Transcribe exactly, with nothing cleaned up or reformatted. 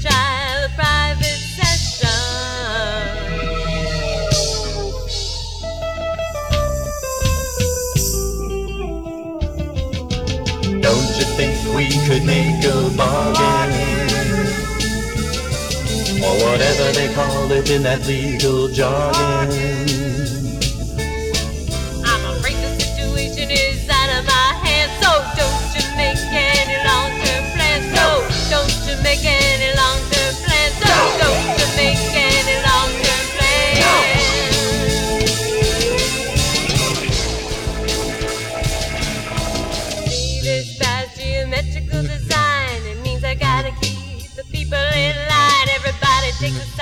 trial, a private session. Don't you think we could make a bargain? Or whatever they call it in that legal jargon. I'm afraid the situation is out of my hands, so don't you make any long-term plans. No, don't you make any long-term plans. No, don't you make any long-term plans. See this bad geometrical design, it means I gotta keep the people in line. Everybody takes a